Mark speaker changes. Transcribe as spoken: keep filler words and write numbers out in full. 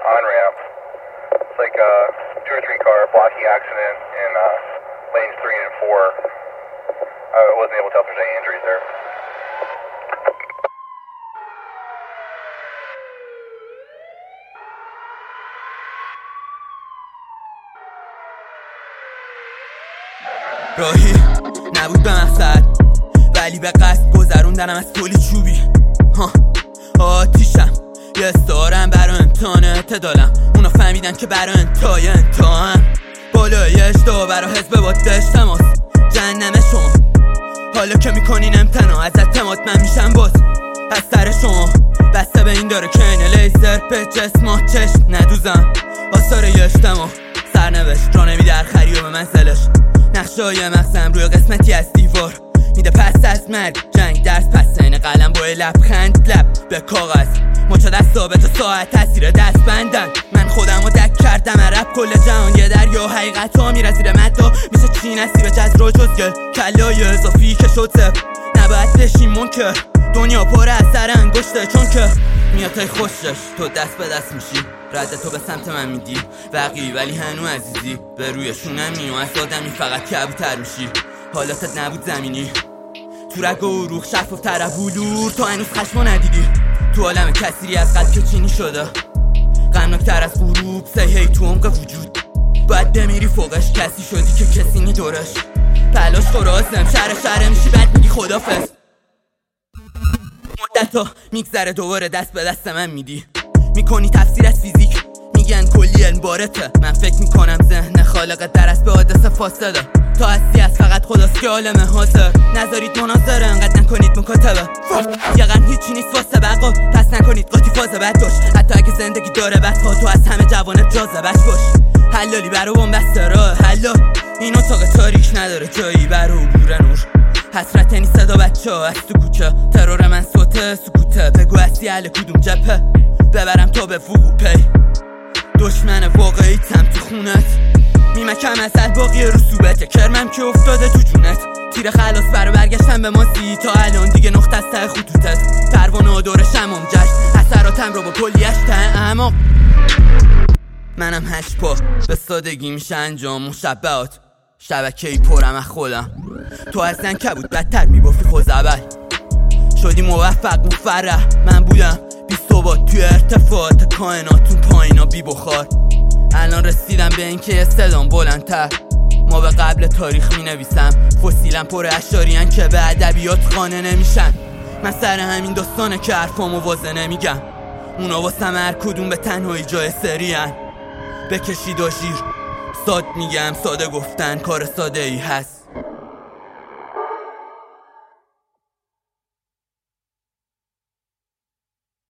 Speaker 1: on ramp. It's like a two or three car blocking accident in uh, lanes three and four. I wasn't able to tell if there's any injuries there.
Speaker 2: راهی نبود به مقصد، ولی به قصد گذروندنم از کلی چوبی. ها آتیشم یه استارم برا امتحان اعتدالم. اونا فهمیدن که برا انتهای انتهام بالای اجدا برا حزب با دشت تماس جهنم شما. حالا که میکنین امتنا از اعتماد من میشم باز از سر شما. بسته به این داره که این لیزر به جسمات چشم ندوزم. آثار یه اجتماع سرنوشت را نمیده هر خری و به منزلش. نقشه های مغزم روی قسمتی از دیوار میده پس از مرگ جنگ درس پس این قلم با لبخند لب به کاغذ. مچا دست ثابت و ساعت تاثیر دست بندن. من خودم رو دک کردم عرب کل جهان یه دریا حقیقت ها میره زیر مدا. میشه چی نصیب جزر و جزگل کلای اضافی که شد زب. نباید بشیم منکر دنیا پر از سر انگشته چون که میاد تای خوشش تو دست به دست میشی. رد تو به سمت من میدی وقی ولی هنو عزیزی به روی شونم میو از آدمی فقط کبوتر میشی. حالاتت نبود زمینی تو رگ و عروق شفاف تر بلور تو هنوز خشمو ندیدی. تو عالم کسیری از قد که چینی شده غمناکتر از غروب سیهی تو عمق وجود. باید بمیری فوقش کسی شدی که کسی نی دورش. تلاش خورازم شهر شهر میشی بعد میگی خدافظ. مدتا میگذره دوباره دست به دست من میدی. میکنی تفسیر از فیزیک میگن کلی علم بارته. من فکر میکنم ذهن خالق درست به حادثه فاصله. تا هستی از فقط خداست که عالم حاضر. نذارید مناظره انقدر نکنید مکاتبه. یه قرن هیچی نیست واسه بقا پس نکنید قاطی فاز بد باش. حتی اگه زندگی داره بدها تو از همه جوانت جاذبش باش. حلالی برو بومبسته راه حلا این اتاق تاریک نداره جایی برو عبور نور. حسرت این صدا بچه ها از تو کوچه ترور من صوته سکوته. بگو هستی اهل کدوم جبهه ببرم تا به وقوع پی. دشمن واقعیتم تو خونت میمکم از باقی رسوبت. کرمم که افتاده تو جونت. تیر خلاص برا برگشتم به ماسی تا الان دیگه نقطه از ته خطوطت. پروانه و دور شمام جشن اثراتم رو با کلیش ته اعماق. منم هشت پا به سادگی میشه انجام مشبهات. شبکه‌ای پرم از خودم تو اصلا کبود بدتر میبافی خوزعبل. شدی موفق مفرح من بودم بی ثبات توی ارتفاعات کائناتون پایینا بی بخار. الان رسیدم به این که یه صدام بلندتر ما به قبل تاریخ می نویسم. فسیلم پر اشاریان که به ادبیات خانه نمیشن. من سر همین داستانه که حرفامو واضح نمیگم. اونا واسم هر کدوم به تنهایی جای سریان. بکشید و شیر ساد میگم ساده گفتن کار ساده ای هست.